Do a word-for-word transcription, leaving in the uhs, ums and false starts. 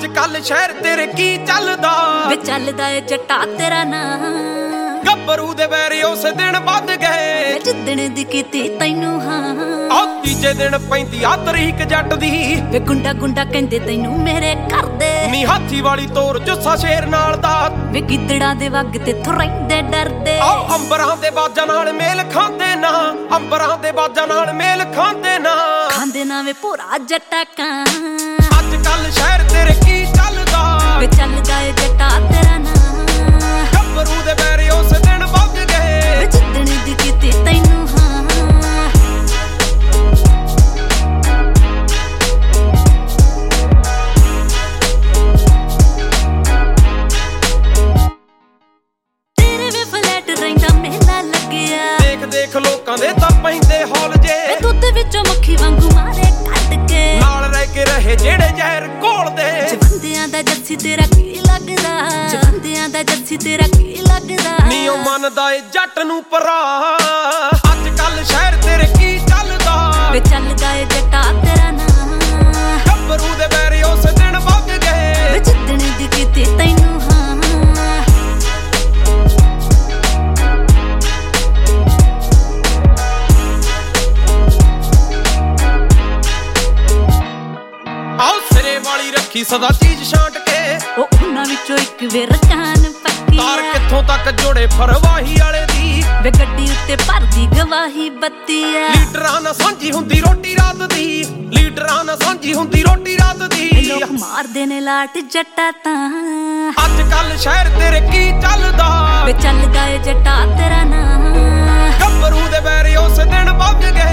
ਅੱਜ ਕੱਲ ਸ਼ਹਿਰ ਤੇਰੇ ਕੀ ਚੱਲਦਾ ਵੇ ਚੱਲਦਾ ਏ ਜੱਟਾ ਤੇਰਾ ਨਾਂ ਗੱਭਰੂ ਦੇ ਵੈਰੀ ਉਸ ਦਿਨ ਵੱਧ ਗਏ ਜਿੱਦਣ ਦੀ ਕੀਤੀ ਤੈਨੂੰ ਹਾਂ ਆਹ ਤੀਜੇ ਦਿਨ ਪੈਂਦੀ ਆ ਤਰੀਕ ਜੱਟ ਦੀ ਵੇ ਗੁੰਡਾ ਗੁੰਡਾ ਕਹਿੰਦੇ ਤੈਨੂੰ ਮੇਰੇ ਘਰ ਦੇ ਨੀ ਹਾਥੀ ਵਾਲੀ ਤੋਰ ਜੁੱਸਾ ਸ਼ੇਰ ਨਾਲ ਦਾ ਵੇ ਗਿੱਦੜਾਂ ਦੇ ਵੱਗ ਤੇ ਥੁਰੈਂਦੇ ਡਰਦੇ ਆਹ ਅੰਬਰਾਂ ਦੇ ਬਾਜਾਂ ਨਾਲ ਮੇਲ ਖਾਂਦੇ ਨਾ ਅੰਬਰਾਂ ਦੇ ਬਾਜਾਂ ਨਾਲ ਮੇਲ ਖਾਂਦੇ ਨਾ ਖਾਂਦੇ ਨਾ ਵੇ ਭੋਰਾ ਜੱਟਾ ਕਾਂ ਅੱਜ ਕੱਲ ਸ਼ਹਿਰ ਤੇਰੇ ਕੀ ਚੱਲਦਾ ਵੇ ਚੱਲਦਾ ਏ ਜੱਟਾ ਤੇਰਾ ਨਾਂ ਗੱਭਰੂ ਦੇ ਵੈਰੀ ਉਸ ਦਿਨ ਵੱਧ ਗਏ ਵੇ ਜਿੱਦਣ ਦੀ ਕੀਤੀ ਤੈਨੂੰ ਹਾਂ ਦੇਖ ਲੋਕਾਂ ਦੇ ਤਾਂ ਪੈਂਦੇ ਹੌਲ ਜੇ ਦੁੱਧ ਵਿੱਚੋਂ ਮੱਖੀ ਵਾਂਗੂ ਮਾਰੇ ਕੱਢ ਕੇ ਨਾਲ ਰਹਿ ਕੇ ਰਹੇ ਜਿਹੜੇ ਜ਼ਹਿਰ ਘੋਲਦੇ ਜਵੰਦਿਆਂ ਦਾ ਜੱਸੀ ਤੇਰਾ ਕੀ ਲੱਗਦਾ ਜਵੰਦਿਆਂ ਦਾ ਜੱਸੀ ਤੇਰਾ ਕੀ ਲੱਗਦਾ ਨੀ ਉਹ ਮੰਨਦਾ ਏ ਜੱਟ ਨੂੰ ਭਰਾ ਅੱਜ ਕੱਲ ਸ਼ਹਿਰ ਤੇਰੇ ਕੀ ਚੱਲਦਾ ਵੇ ਚੱਲਦਾ ਏ ਜੱਟਾ ਤੇਰਾ ਨਾਂ ਗੱਭਰੂ ਦੇ ਵੈਰੀ ਉਸ ਦਿਨ ਵੱਧ ਗਏ ਵੇ ਜਿੱਦਣ ਦੀ ਕੀਤੀ ਤੈਨੂੰ ਹਾਂ ਵਾਲੀ ਰੱਖੀ ਸਦਾ ਚੀਜ਼ ਛਾਂਟ ਕੇ ਉਹ ਉਹਨਾਂ ਵਿੱਚੋਂ ਇੱਕ ਵੇ ਰਕਾਨ ਪੱਕੀ ਤਾਰ ਕਿੱਥੋਂ ਤੱਕ ਜੋੜੇ ਫਰਵਾਹੀ ਵਾਲੇ ਦੀ ਵੇ ਗੱਡੀ ਉੱਤੇ ਭਰਦੀ ਗਵਾਹੀ ਬੱਤੀ ਆ ਲੀਡਰਾਂ ਨਾਲ ਸਾਂਝੀ ਹੁੰਦੀ ਰੋਟੀ ਰਾਤ ਦੀ ਲੀਡਰਾਂ ਨਾਲ ਸਾਂਝੀ ਹੁੰਦੀ ਰੋਟੀ ਰਾਤ ਦੀ ਲੋਕ ਮਾਰਦੇ ਨੇ ਲਾਟ ਜੱਟਾ ਤਾਂ ਅੱਜ ਕੱਲ ਸ਼ਹਿਰ ਤੇਰੇ ਕੀ ਚੱਲਦਾ ਵੇ ਚੱਲਦਾ ਏ ਜੱਟਾ ਤੇਰਾ ਨਾਂ ਗੱਭਰੂ ਦੇ ਵੈਰੀ ਉਸ ਦਿਨ ਵੱਧ ਗਏ